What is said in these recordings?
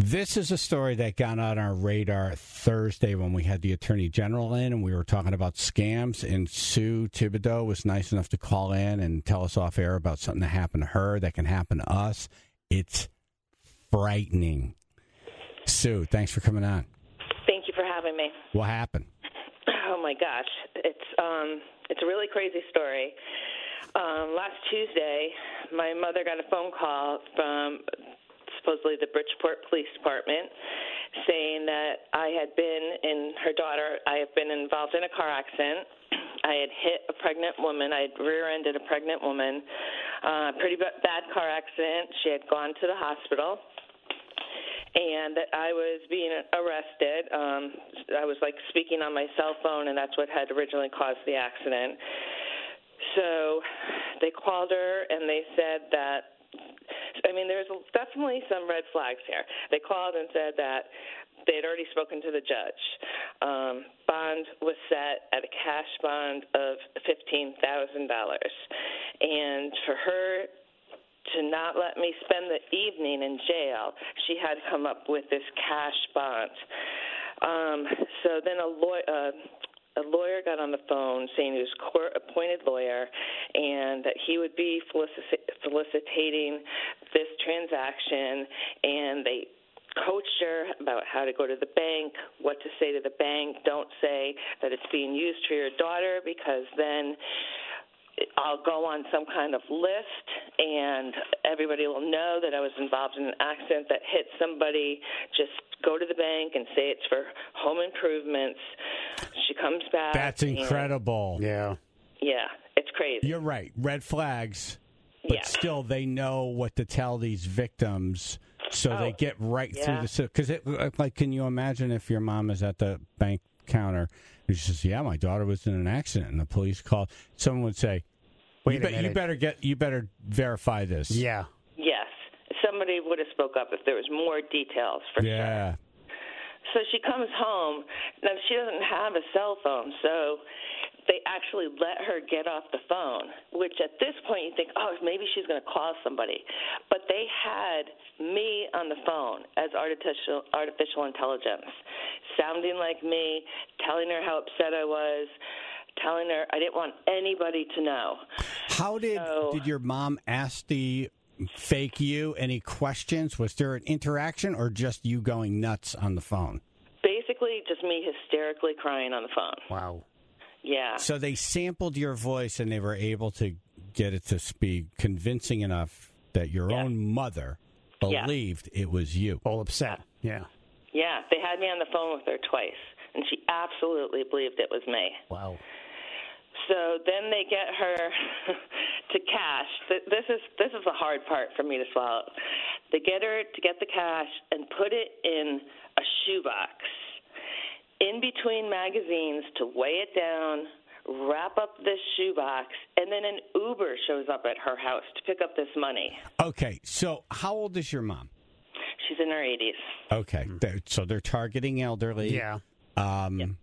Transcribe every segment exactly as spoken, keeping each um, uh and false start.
This is a story that got on our radar Thursday when we had the Attorney General in and we were talking about scams. And Sue Thibodeau was nice enough to call in and tell us off air about something that happened to her that can happen to us. It's frightening. Sue, thanks for coming on. Thank you for having me. What happened? Oh my gosh, it's um, it's a really crazy story. Um, last Tuesday, my mother got a phone call from supposedly the Bridgeport Police Department saying that I had been in her daughter. I have been involved in a car accident. I had hit a pregnant woman. I had rear-ended a pregnant woman. Uh, pretty bad car accident. She had gone to the hospital. And that I was being arrested. Um, I was, like, speaking on my cell phone, and that's what had originally caused the accident. So they called her, and they said that, I mean, there's definitely some red flags here. They called and said that they had already spoken to the judge. Um, bond was set at a cash bond of fifteen thousand dollars. And for her to not let me spend the evening in jail, she had come up with this cash bond. Um, so then a lawyer, uh, a lawyer got on the phone saying he was a court-appointed lawyer and that he would be felicit- felicitating this transaction, and they coached her about how to go to the bank, what to say to the bank. Don't say that it's being used for your daughter, because then I'll go on some kind of list, and everybody will know that I was involved in an accident that hit somebody. Just go to the bank and say it's for home improvements. She comes back. That's incredible. And, yeah. Yeah, it's crazy. You're right. Red flags, but yeah. still they know what to tell these victims, so oh, they get right yeah. through the... Because, like, can you imagine if your mom is at the bank counter and she says, yeah, my daughter was in an accident, and the police called. Someone would say, Wait you, be, you better get, you better verify this. Yeah. Yes. Somebody would have spoke up if there was more details, for yeah. sure. Yeah. So she comes home. Now, she doesn't have a cell phone, so they actually let her get off the phone, which at this point you think, oh, maybe she's going to call somebody. But they had me on the phone as artificial artificial intelligence, sounding like me, telling her how upset I was, telling her I didn't want anybody to know. How did so, did your mom ask the fake you any questions? Was there an interaction or just you going nuts on the phone? Basically, just me hysterically crying on the phone. Wow. Yeah. So they sampled your voice and they were able to get it to be convincing enough that your yeah. own mother believed yeah. it was you. All upset. Yeah. Yeah. They had me on the phone with her twice, and she absolutely believed it was me. Wow. So then they get her to cash. This is this is the hard part for me to swallow. They get her to get the cash and put it in a shoebox in between magazines to weigh it down, wrap up this shoebox, and then an Uber shows up at her house to pick up this money. Okay, so how old is your mom? She's in her eighties. Okay, they're, so they're targeting elderly. Yeah. Um, yep.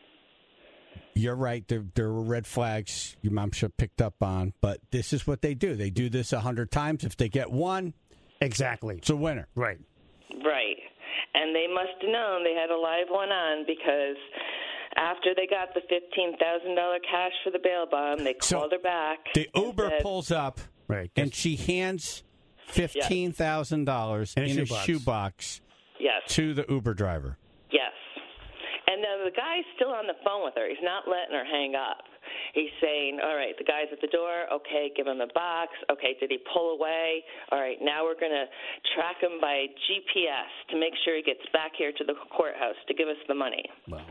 You're right. There, there were red flags your mom should have picked up on, but this is what they do. They do this a hundred times. If they get one, exactly, it's a winner. Right. Right. And they must have known they had a live one on, because after they got the fifteen thousand dollars cash for the bail bond, they so called her back. The Uber said, pulls up, right, and she hands fifteen thousand dollars in a, in a shoebox. shoebox yes. to the Uber driver. Yes. And now the guy's still on the phone with her. He's not letting her hang up. He's saying, all right, the guy's at the door. Okay, give him the box. Okay, did he pull away? All right, now we're going to track him by G P S to make sure he gets back here to the courthouse to give us the money. Wow.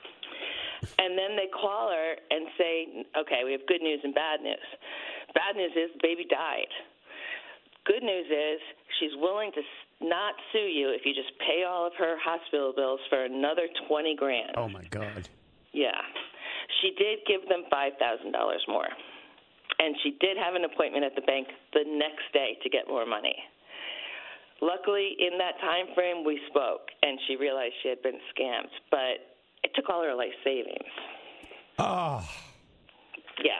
And then they call her and say, okay, we have good news and bad news. Bad news is the baby died. Good news is she's willing to not sue you if you just pay all of her hospital bills for another twenty grand. Oh, my God. Yeah. She did give them five thousand dollars more. And she did have an appointment at the bank the next day to get more money. Luckily, in that time frame, we spoke, and she realized she had been scammed. But it took all her life savings. Oh. Yeah,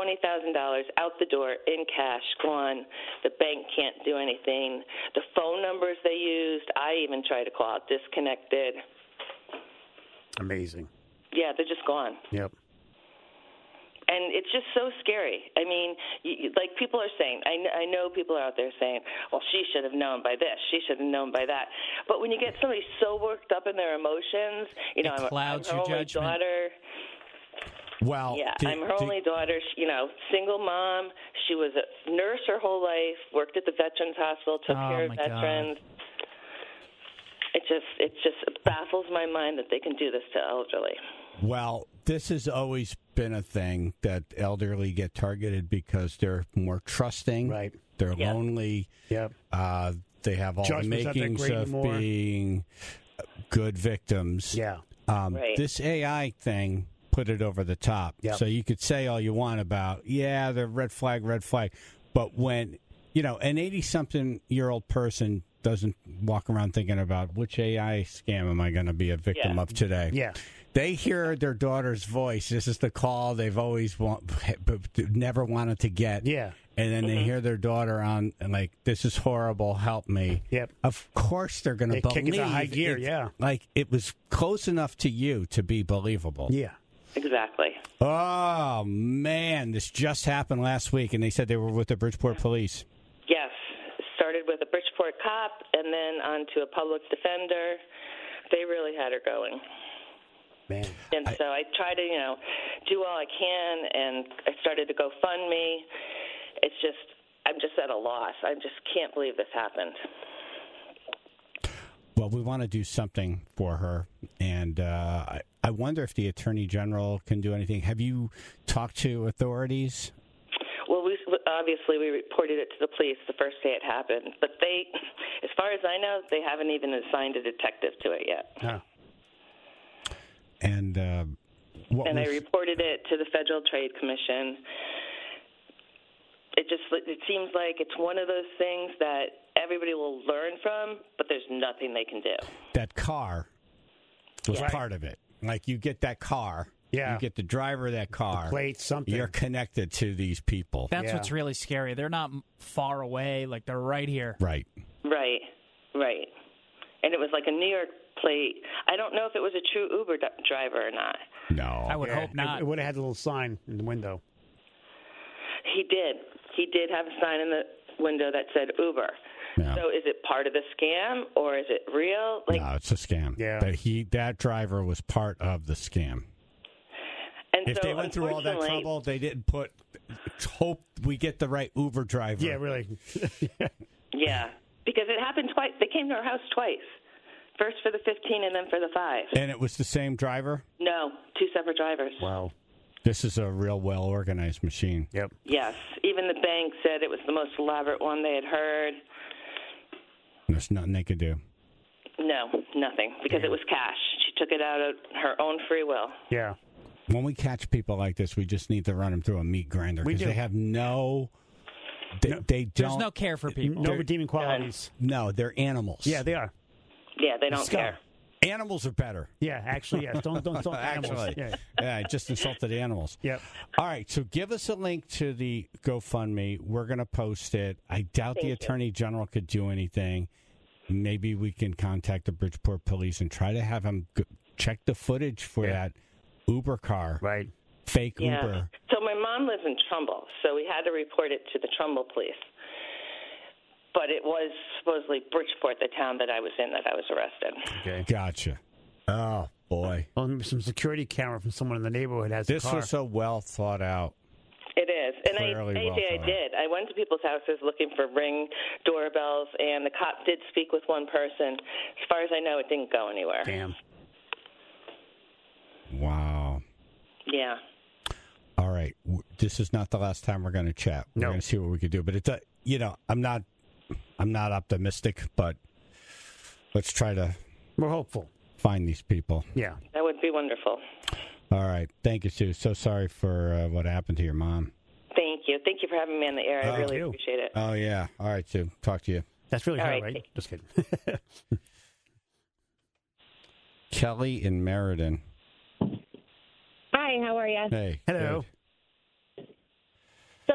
twenty thousand dollars out the door in cash, gone. The bank can't do anything. The phone numbers they used, I even tried to call, disconnected. Amazing. Yeah, they're just gone. Yep. And it's just so scary. I mean, you, you- like people are saying, I, kn- I know people are out there saying, well, she should have known by this, she should have known by that. But when you get somebody so worked up in their emotions, you know, It I'm, clouds I'm her your only judgment. daughter. Well, Yeah, the- I'm her the- only daughter. She, you know, single mom. She was a nurse her whole life, worked at the Veterans Hospital, took Oh, care my of God. veterans. It just, it just baffles my mind that they can do this to elderly. Well, this has always been a thing that elderly get targeted because they're more trusting. Right. They're Yeah. lonely. Yep. Uh, they have all Judgment's the not that makings great of anymore. being good victims. Yeah. Um, Right. This A I thing put it over the top. Yep. So you could say all you want about, yeah, the red flag, red flag. But when, you know, an eighty-something-year-old person doesn't walk around thinking about which A I scam am I going to be a victim Yeah. of today. Yeah. They hear their daughter's voice. This is the call they've always want, never wanted to get. Yeah. And then they hear their daughter on, and like, this is horrible. Help me. Yep. Of course, they're going to They believe. kick into high gear, it's- yeah. Like it was close enough to you to be believable. Yeah. Exactly. Oh man, this just happened last week, and they said they were with the Bridgeport police. Yes. Started with a Bridgeport cop and then on to a public defender. They really had her going. Man. And I- so I try to, you know, do all I can, and I started to GoFundMe. It's just, I'm just at a loss. I just can't believe this happened. Well, we want to do something for her, and uh, I, I wonder if the Attorney General can do anything. Have you talked to authorities? Well, we obviously we reported it to the police the first day it happened, but they, as far as I know, they haven't even assigned a detective to it yet. Huh. And uh, what And I was, reported it to the Federal Trade Commission. It just it seems like it's one of those things that everybody will learn from, but there's nothing they can do. that car was Right. part of it. Like you get that car, Yeah. you get the driver of that car. Plate, something. You're connected to these people, That's Yeah. what's really scary. They're not m- far away. Like, they're right here. right? Right, right. And it was like a New York plate. I don't know if it was a true Uber d- driver or not. No, I would Yeah. hope not. It, it would have had a little sign in the window. He did. He did have a sign in the window that said Uber. Yeah. So is it part of the scam or is it real? Like, no, it's a scam. Yeah. That he that driver was part of the scam. and If so they went through all that unfortunately- trouble, they didn't put. Hope we get the right Uber driver. Yeah, really. Yeah, because it happened twice. They came to our house twice. First for the fifteen and then for the five. And it was the same driver. No, two separate drivers. Wow. This is a real well organized machine. Yep. Yes. Even the bank said it was the most elaborate one they had heard. There's nothing they could do. No, nothing, because it was cash. She took it out of her own free will. Yeah. When we catch people like this, we just need to run them through a meat grinder We because do. they have no. They, No. they don't. There's no care for people. No redeeming qualities. No, they're animals. Yeah, they are. Yeah, they don't Scum. care. Animals are better. Yeah, actually, yes. Don't don't insult animals. Actually, Yeah. yeah, I just insulted animals. Yep. All right, so give us a link to the GoFundMe. We're going to post it. I doubt Thank the you. Attorney General could do anything. Maybe we can contact the Bridgeport police and try to have them go- check the footage for Yeah. that Uber car, Right. fake Yeah. Uber. So my mom lives in Trumbull, so we had to report it to the Trumbull police. But it was supposedly Bridgeport, the town that I was in, that I was arrested. Okay. Gotcha. Oh, boy. Well, maybe some security camera from someone in the neighborhood has This the car. was so well thought out. It is. And I, Clearly A J, well I thought. did. I went to people's houses looking for Ring doorbells, and the cop did speak with one person. As far as I know, it didn't go anywhere. Damn. Wow. Yeah. All right. W- This is not the last time we're going to chat. We're No. going to see what we could do. But it's, a, you know, I'm not, I'm not optimistic, but let's try to We're hopeful. find these people. Yeah. That would be wonderful. All right. Thank you, Sue. So sorry for uh, what happened to your mom. Thank you. Thank you for having me on the air. I Oh, really you. appreciate it. Oh, yeah. All right, Sue. Talk to you. That's really All her, right. right? Just kidding. Kelly in Meriden. Hi, how are you? Hey. Hello. good.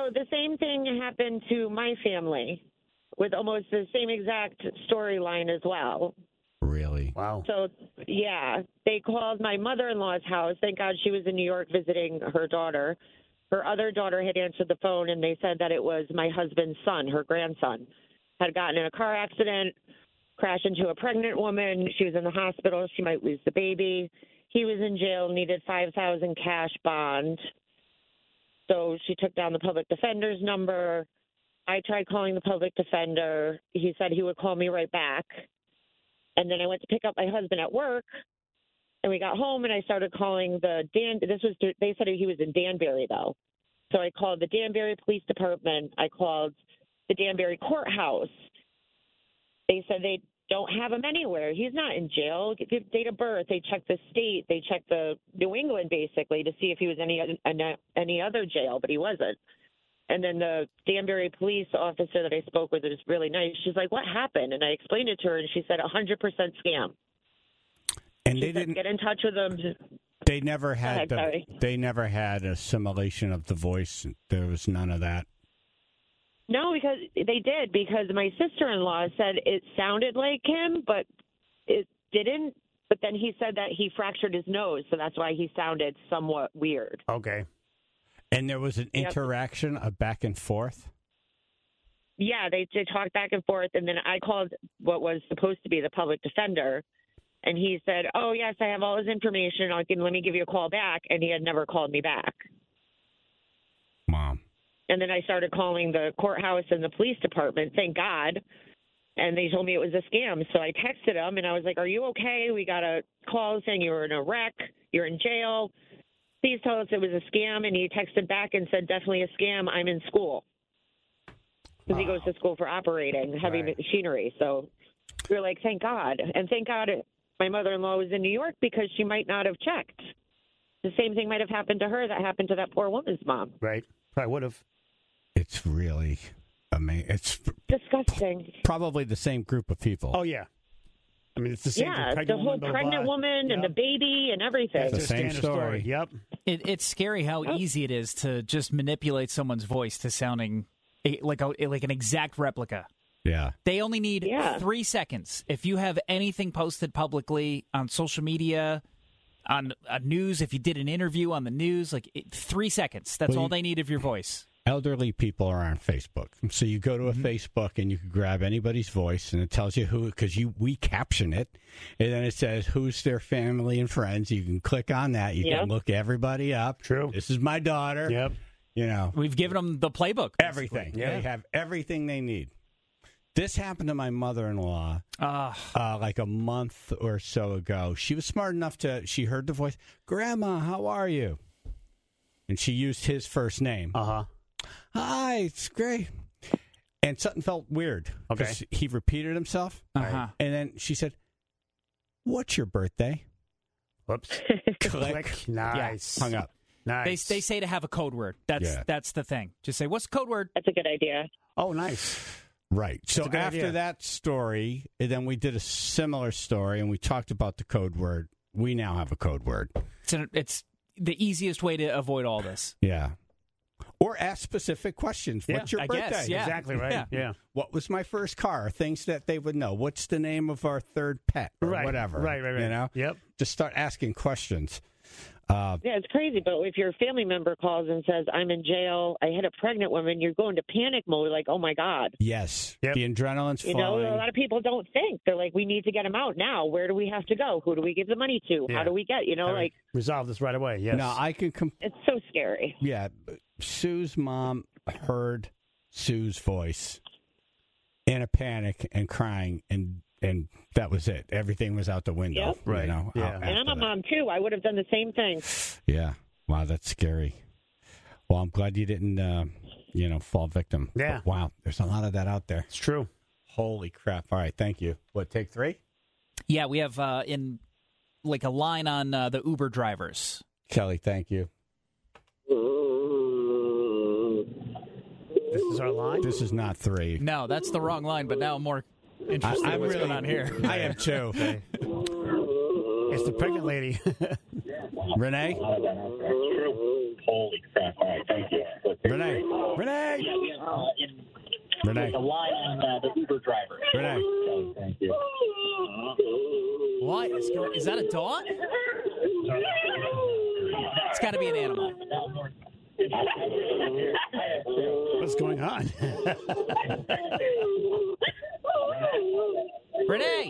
So the same thing happened to my family with almost the same exact storyline as well. Really? Wow. So, yeah, they called my mother-in-law's house. Thank God she was in New York visiting her daughter. Her other daughter had answered the phone, and they said that it was my husband's son, her grandson, had gotten in a car accident, crashed into a pregnant woman. She was in the hospital. She might lose the baby. He was in jail, needed five thousand dollars cash bond. So she took down the public defender's number. I tried calling the public defender. He said he would call me right back. And then I went to pick up my husband at work, and we got home, and I started calling the Dan. This was they said he was in Danbury though, so I called the Danbury Police Department. I called the Danbury Courthouse. They said they don't have him anywhere. He's not in jail. Give date of birth. They checked the state. They checked the New England basically to see if he was any any other jail, but he wasn't. And then the Danbury police officer that I spoke with was really nice. She's like, "What happened?" And I explained it to her, and she said, "one hundred percent scam." And she they said, didn't get in touch with them. They never had ahead, the, sorry. they never had assimilation of the voice. There was none of that. No, because they did. Because my sister-in-law said it sounded like him, but it didn't. But then he said that he fractured his nose, so that's why he sounded somewhat weird. Okay. And there was an Yep. interaction, a back and forth. Yeah, they did talk back and forth, and then I called what was supposed to be the public defender, and he said, "Oh yes, I have all his information. I'll give, let me give you a call back," and he had never called me back. Mom. And then I started calling the courthouse and the police department. Thank God. And they told me it was a scam. So I texted them, and I was like, "Are you okay? We got a call saying you were in a wreck. You're in jail. Please tell us it was a scam." And he texted back and said, "Definitely a scam. I'm in school." Because he goes to school for operating heavy Right. machinery. So we were like, thank God. And thank God my mother-in-law was in New York because she might not have checked. The same thing might have happened to her that happened to that poor woman's mom. Right. Probably would have. It's really amazing. It's Disgusting. probably the same group of people. Oh, yeah. I mean, it's the same Yeah, thing. the whole woman, blah, blah, pregnant blah. woman and Yep. the baby and everything. It's The a same standard story. Yep. It, it's scary how Oh. easy it is to just manipulate someone's voice to sounding a, like a, like an exact replica. Yeah. They only need Yeah. three seconds. If you have anything posted publicly on social media, on uh, news, if you did an interview on the news, like it, three seconds. That's Well, all you- they need of your voice. Elderly people are on Facebook, so you go to a Mm-hmm. Facebook and you can grab anybody's voice, and it tells you who, because you we caption it, and then it says who's their family and friends. You can click on that. You Yep. can look everybody up. True. This is my daughter. Yep. You know We've given them the playbook. basically. everything. Yeah. They have everything they need. This happened to my mother-in-law Uh, uh, like a month or so ago. She was smart enough to. She heard the voice. Grandma, how are you? And she used his first name. Uh huh. Hi, it's great. And something felt weird. Okay. 'cause he repeated himself. uh-huh. And then she said, "What's your birthday?" Whoops. Click. Nice. Hung up. They Nice. they say to have a code word. That's Yeah. that's the thing. Just say, "What's the code word?" That's a good idea. Oh, nice. Right. So a good after idea. that story, and then we did a similar story, and we talked about the code word. We now have a code word. It's an, it's the easiest way to avoid all this. Yeah. Or ask specific questions. Yeah, What's your I birthday? guess, yeah. Exactly right. Yeah. Yeah. What was my first car? Things that they would know. What's the name of our third pet? Or Right. whatever. Right, right, right. You know? Yep. Just start asking questions. Uh, Yeah, it's crazy. But if your family member calls and says, "I'm in jail, I hit a pregnant woman," you're going to panic mode, like, "Oh my God." yes. Yep. The adrenaline's You know, flowing. a lot of people don't think. They're like, "We need to get him out now. Where do we have to go? Who do we give the money to? Yeah. How do we get?" You know, like Resolve this right away. Yes. Now, I can... Com- it's so scary. yeah. Sue's mom heard Sue's voice in a panic and crying, and and that was it. Everything was out the window. Yep. You Right. know, Yeah. out And I'm after a that. mom too. I would have done the same thing. Yeah. Wow, that's scary. Well, I'm glad you didn't, uh, you know, fall victim. Yeah. But wow, there's a lot of that out there. It's true. Holy crap. All right, thank you. What, take three? Yeah, we have uh, in like a line on uh, the Uber drivers. Kelly, thank you. This is our line. This is not three. No, that's the wrong line. But now I'm more I, interested in I'm what's really, going on here. I am too. Okay. It's the pregnant lady. Renee? Holy crap. All right, thank you. Renee? Renee? Renee. The line on uh, the Uber driver. Renee. Okay, thank you. What is going? Is that a dog? It's got to be an animal. What's going on? Renee.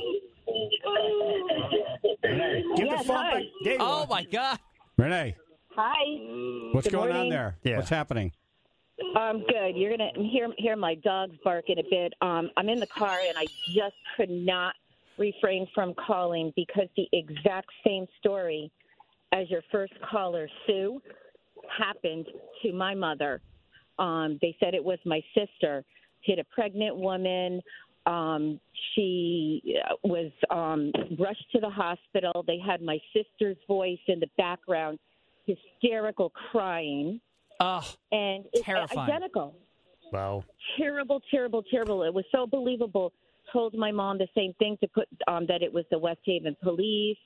Give Yes, the phone hi. back. There you Oh are. my God. Renee, Hi. what's Good going on morning. there? Yeah. What's happening? Um, good. You're gonna hear hear my dogs barking a bit. Um, I'm in the car and I just could not refrain from calling because the exact same story as your first caller, Sue, happened to my mother. Um, they said it was my sister. Hit a pregnant woman. Um, she was um, rushed to the hospital. They had my sister's voice in the background, hysterical crying. Oh, And it's Terrifying. identical. Wow. Terrible, terrible, terrible. It was so believable. Told my mom the same thing to put um, that it was the West Haven police.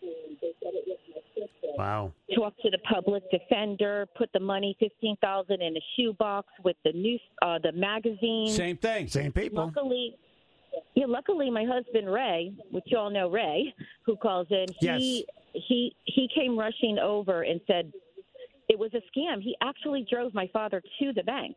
Wow. Talked to the public defender. Put the money, fifteen thousand, in a shoebox with the news, uh, the magazine. Same thing. Same people. Luckily, yeah. Luckily, my husband Ray, which you all know Ray, who calls in, he he he came rushing over and said it was a scam. He actually drove my father to the bank.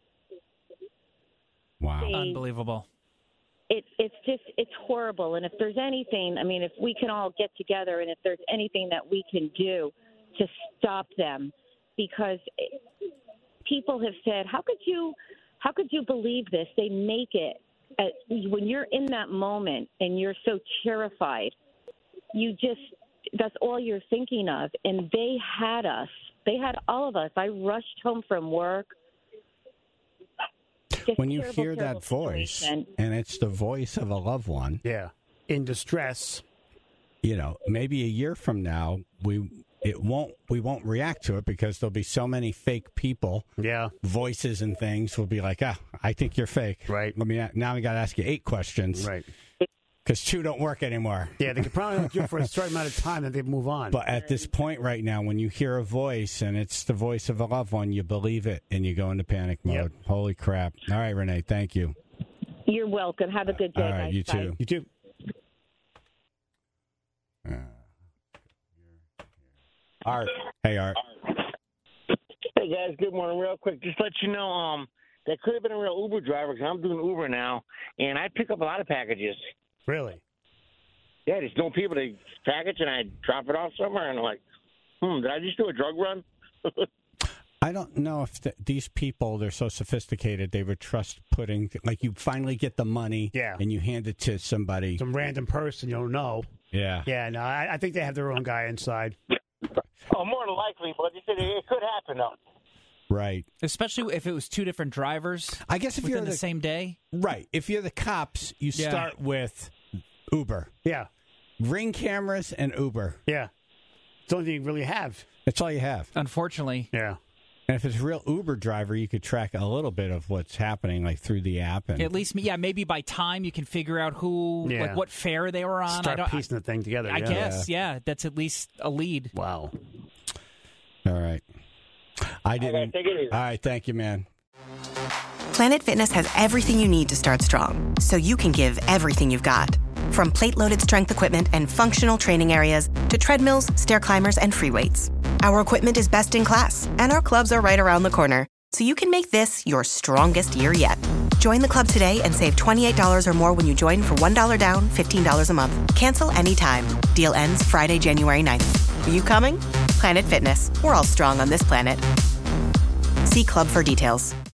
Wow. They- unbelievable. It, it's just, it's horrible. And if there's anything, I mean, if we can all get together and if there's anything that we can do to stop them, because it, people have said, how could you, how could you believe this? They make it, at, when you're in that moment and you're so terrified, you just, that's all you're thinking of. And they had us, they had all of us. I rushed home from work. Just When you terrible, hear terrible that voice, situation. and it's the voice of a loved one, Yeah. In distress. you know, maybe a year from now, we it won't we won't react to it because there'll be so many fake people, Yeah. voices and things. We'll be like, ah, I think you're fake. Right. Let me now. I got to ask you eight questions, Right. Because two don't work anymore. Yeah, they could probably only do it for a certain amount of time and they move on. But at this point right now, when you hear a voice and it's the voice of a loved one, you believe it and you go into panic mode. Yep. Holy crap. All right, Renee, thank you. You're welcome. Have a good day, All right, guys. you Bye. too. You too. Uh, Art. Hey, Art. Hey guys, good morning. Real quick, just let you know, um, that could have been a real Uber driver because I'm doing Uber now, and I pick up a lot of packages. Really? Yeah, there's no people to package, and I drop it off somewhere, and I'm like, hmm, did I just do a drug run? I don't know if th- these people, they're so sophisticated, they would trust putting, like you finally get the money Yeah. and you hand it to somebody. Some random person you don't know. Yeah. Yeah, no, I, I think they have their own guy inside. Oh, more than likely, but they said it, it could happen, though. Right. Especially if it was two different drivers I guess if within you're the, the, same day. right, if you're the cops, you Yeah. start with Uber. Yeah, Ring cameras and Uber. yeah. It's the only thing you really have. That's all you have. Unfortunately, Yeah. And if it's a real Uber driver, you could track a little bit of what's happening, like through the app. And at least, yeah, maybe by time you can figure out who, Yeah. like what fare they were on. I Start don't, piecing the thing together. I, I yeah. guess, yeah, that's at least a lead. Wow. all right. I didn't. Okay, take it easy. All right. Thank you, man. Planet Fitness has everything you need to start strong, so you can give everything you've got. From plate-loaded strength equipment and functional training areas to treadmills, stair climbers, and free weights. Our equipment is best in class, and our clubs are right around the corner, so you can make this your strongest year yet. Join the club today and save twenty-eight dollars or more when you join for one dollar down, fifteen dollars a month. Cancel anytime. Deal ends Friday, January ninth. Are you coming? Planet Fitness. We're all strong on this planet. See club for details.